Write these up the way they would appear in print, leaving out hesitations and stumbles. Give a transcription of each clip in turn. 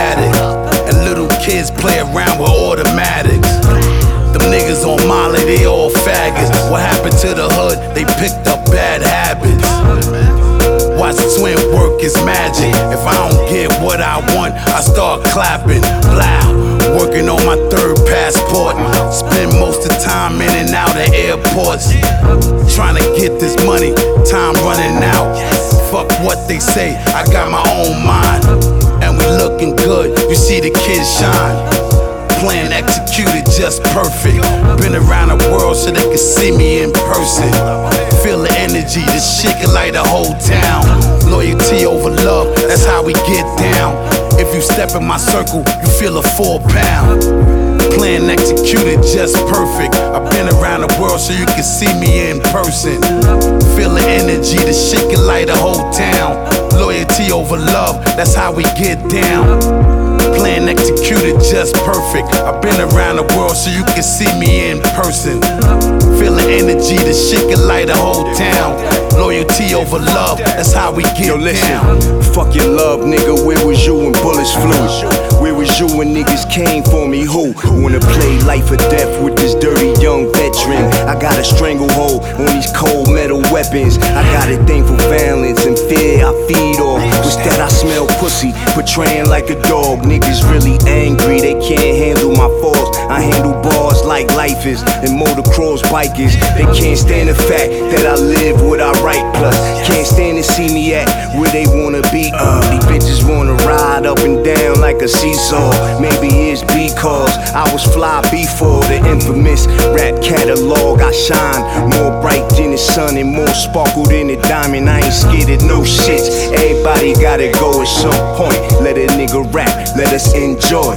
addict, and little kids play around with automatics. Them niggas on Molly, they all faggots. What happened to the hood? They picked up bad habits. Watch twin work is magic. If I don't get what I want, I start clapping. Blah, working on my third passport. Spend most of the time in and out of airports. Trying to get this money, time running out. Fuck what they say, I got my own mind. And we looking good, you see the kids shine. Plan executed just perfect. Been around the world so they can see me in person. Feel the energy, this shit can light the whole town. Loyalty over love, that's how we get down. If you step in my circle, you feel a 4 pound. Plan executed just perfect. I've been around the world so you can see me in person. Feel the energy, this shit can light the whole town. Loyalty over love, that's how we get down. Plan executed just perfect. I've been around the world so you can see me in person. Feel the energy, the shit can light the whole town. Loyalty over love, that's how we get down. Fuck your love, nigga, where was you when bullets flew? Where was you when niggas came for me? Who wanna play life or death with this dirty young veteran? I got a stranglehold on these cold metal weapons. I got a thing for violence and fear I feed off. What's that? I smell pussy, portraying like a dog. Niggas really angry, they can't handle my force. I handle bars like life is, and motocross bikers. They can't stand the fact that I live what I write. Plus, can't stand to see me at where they wanna be. These bitches wanna ride up and down like a seesaw. Maybe it's because I was fly before the infamous rap catalog. I shine more bright than the sun and more sparkle than a diamond. I ain't scared of no shits. Everybody gotta go at some point. Let a nigga rap, let us enjoy.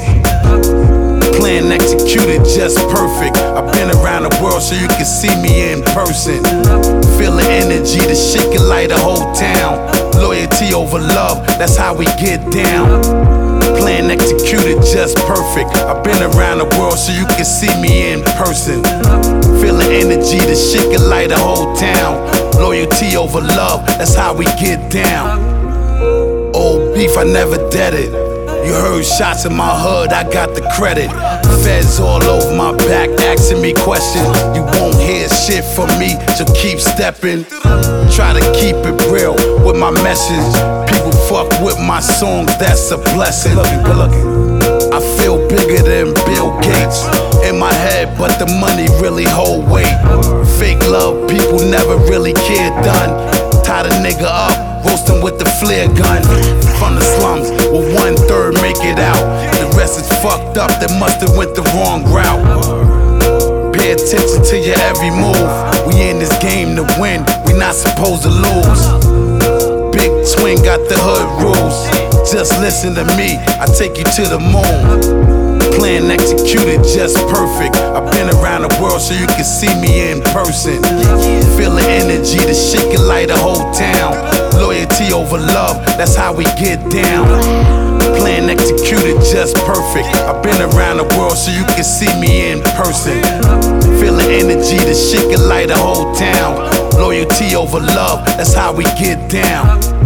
Plan executed just perfect. I've been around the world so you can see me in person. Feel the energy, the shit can light the whole town. Loyalty over love, that's how we get down. Plan executed just perfect. I've been around the world so you can see me in person. Feel the energy, the shit can light the whole town. Loyalty over love, that's how we get down. Old beef, I never did it. You heard shots in my hood, I got the credit. Feds all over my back asking me questions. You won't hear shit from me, so keep stepping. Try to keep it real with my message. People fuck with my songs, that's a blessing. Good looking. I feel bigger than Bill Gates in my head, but the money really hold weight. Fake love, people never really care done. Tie the nigga up, roast him with the flare gun. From the slums, well 1/3 make it out. The rest is fucked up, they must've went the wrong route. Pay attention to your every move. We in this game to win, we not supposed to lose. Big Twin got the hood rules. Just listen to me, I take you to the moon. Plan executed just perfect. I've been around the world so you can see me in person. Feel the energy, the shit can light the whole town. Loyalty over love, that's how we get down. Plan executed just perfect. I've been around the world so you can see me in person. Feel the energy, the shit can light the whole town. Loyalty over love, that's how we get down.